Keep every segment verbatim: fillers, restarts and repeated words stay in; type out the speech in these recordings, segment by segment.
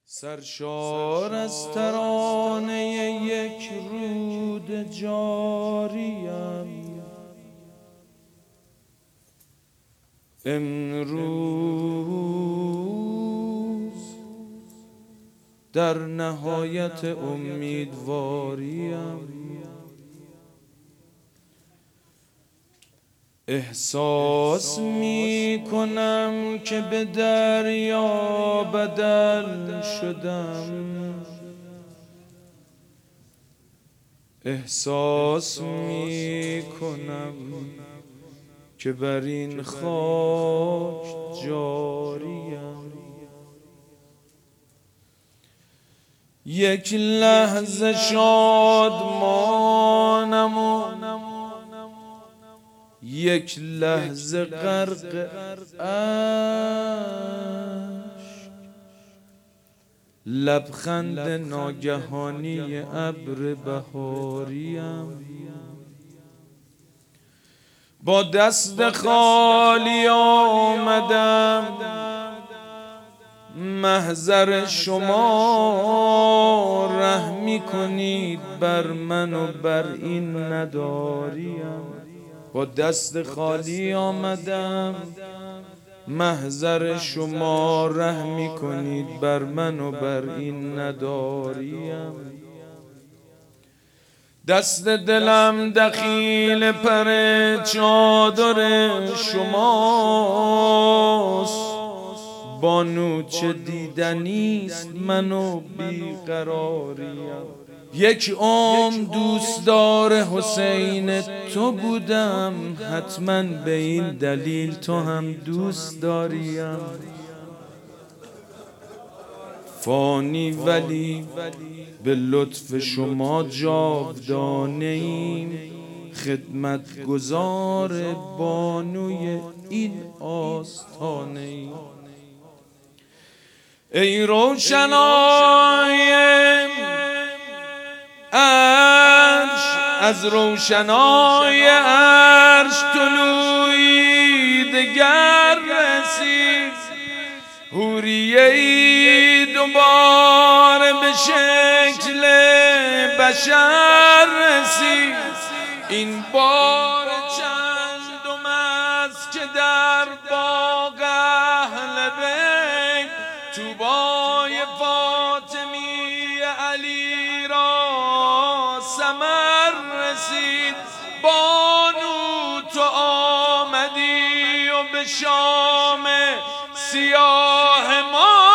سرشار از ترانه یک رود جاریم، امروز در نهایت امیدواریم. احساس می کنم که به دریا بدل شدم، احساس می کنم که بر این خاک جاریم. یک لحظه شادمانم و یک لحظه غرق اشک، لبخند ناگهانی ابر بهاریم. با دست خالی آمدم، محضر شما رحمی کنید بر من و بر این نداریم. با دست خالی آمدم، محضر شما رحمی کنید بر من و بر این نداریم. دست دلم دخیل پر چادر شماست، بانو چه دیدنیست من و بیقراریم. یک عمر دوستدار حسین تو بودم، حتما به این دلیل تو هم دوست داریم. فانی ولی به لطف شما جاودانه ایم، خدمتگزار بانوی این آستانه ایم. ای روشنای عرش، از روشنای عرش طلوعی دگر رسید، حوریه‌ای دوباره به شکل بشر رسید. این بار چندم است که در باغ اهل بیت طوبای فاطمی علی را ثمر رسید. بانو تو آمدی و به شام سیاه ما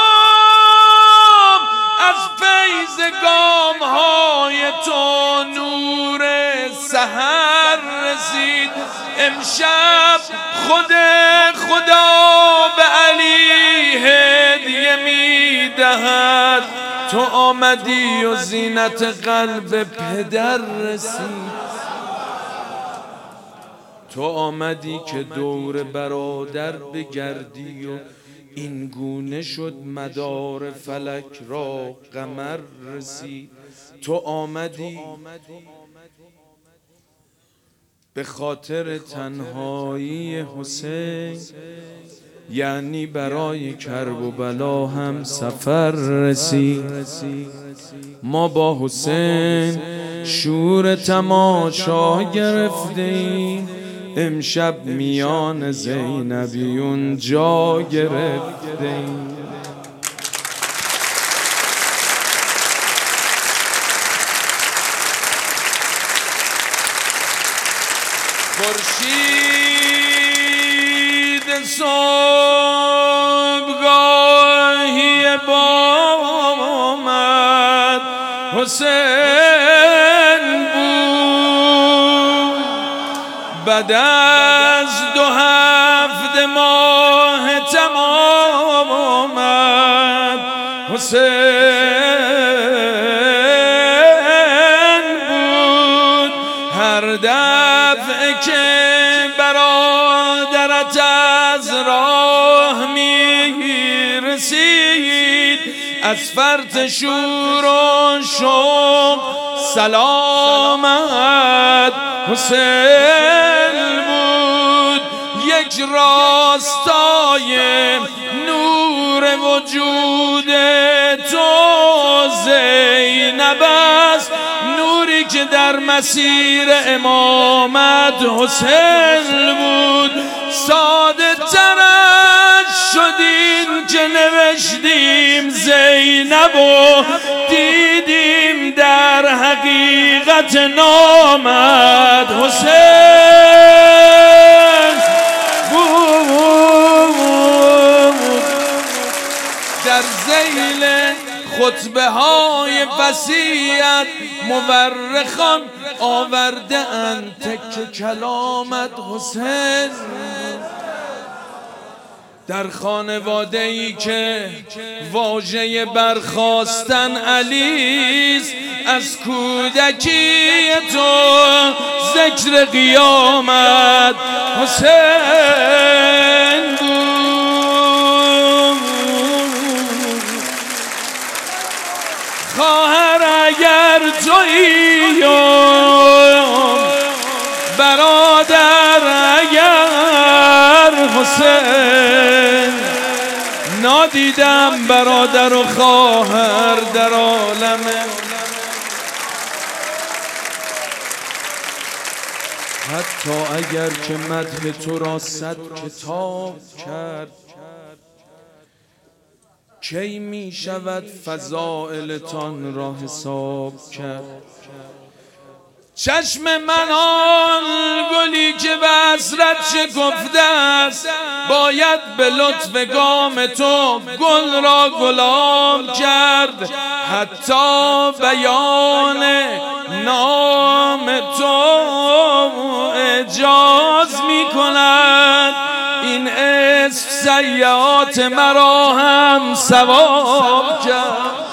از فیض گام‌های تو نور سحر رسید. امشب خود خدا به علی هدیه می‌دهد، تو آمدی و زینت قلب پدر رسید. تو آمدی که دور برادر بگردی و این گونه شد مدار فلک را قمر رسید. تو آمدی به خاطر تنهایی حسین، یعنی برای کرب و بلا هم سفر رسید. ما با حسین شور تماشا گرفتیم، امشب میان زینبیون جا گرفتیم. خورشید صبحگاهی بامد حسین بود، بعد از دو هفته ماه تمام آمد حسین بود. هر دفعه که برادرت از راه میرسید، از فرط شور و شوق سلامت حسین بود. یک راستای نور وجود زینب است، نوری که در مسیر امامت حسین بود. ساده ترش شدیم که نوشتیم زینب و دیدیم در حقیقت نامت حسین بود. در ذیل خطبه های وصیت مورخان آورده اند تک کلامت حسین. در خانواده ای که واژه برخاستن علیست، از کودکی تو ذکر قیامت حسین بود. خواهر اگر تویی و برادر اگر حسین، نادیدم برادر و خواهر در عالم. حتی اگر که مدح تو را صد کتاب کرد، کی می شود فضائلتان را حساب کرد؟ چشم من آن گلی که به حسرت شکفته است، باید به لطف گام تو گل را گلاب کرد. حتی بیان نام تو اعجاز می کند، این اسم سیئات مرا هم ثواب کرد.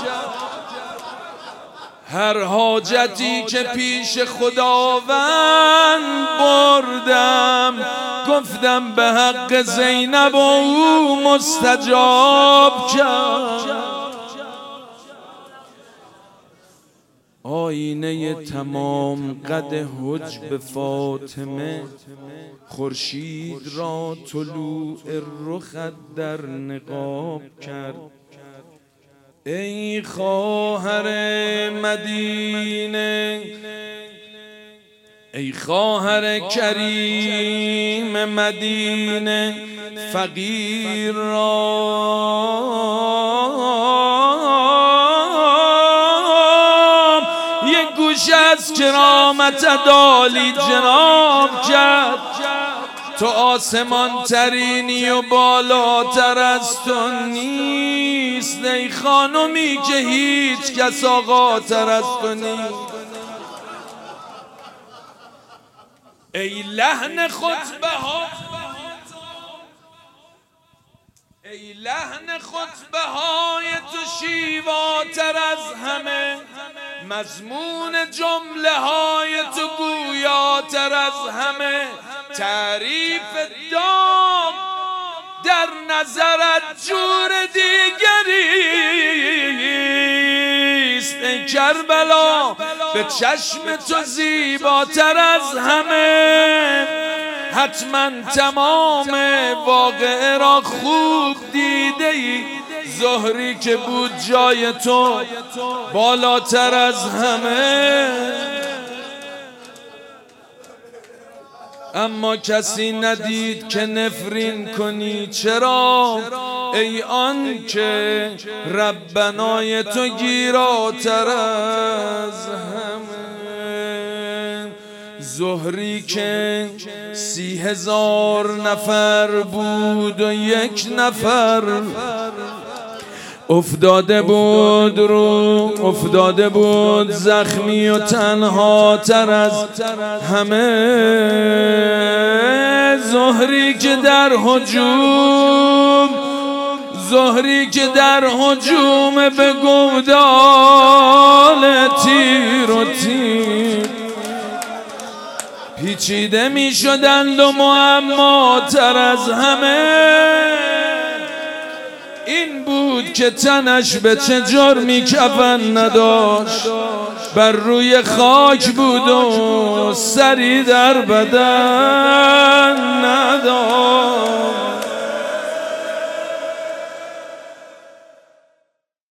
هر حاجتی که پیش خداوند بردم، گفتم به حق زینب و او مستجاب کرد. آینه تمام قد حجب فاطمه، خورشید را طلوع رخت در نقاب کرد. ای خواهر مدینه، ای خواهر کریم مدینه، فقیر را یک گوش از کرامت عالی جناب کرد. تو آسمان ترینی و بالاتر از تو نیست، ای خانمی که هیچ کس آقاتر از تو نیست. ای لحن خطبه ها، ای لحن خطبه های تو شیواتر از همه، مضمون جمله های تو گویاتر از همه. تعریف داغ در نظرت جور دیگریست، ای کربلا به چشم تو زیباتر از همه. حتما تمام واقعه را خوب دیده ای، زهری که بود جای تو بالاتر از همه. اما کسی ندید که نفرین کنی، چرا؟ ای آن که ربنای تو گیراتر از همه. زهری که سی هزار نفر بود و یک نفر افتاده بود رو افتاده بود زخمی و تنها تر از همه. زهری که در هجوم زهری که در هجوم به گودال تیر و تیر پیچیده می شدند و معماتر از همه. این بود که تنش به چه جرمی کفن نداشت، بر روی خاک بود و سری در بدن نداشت.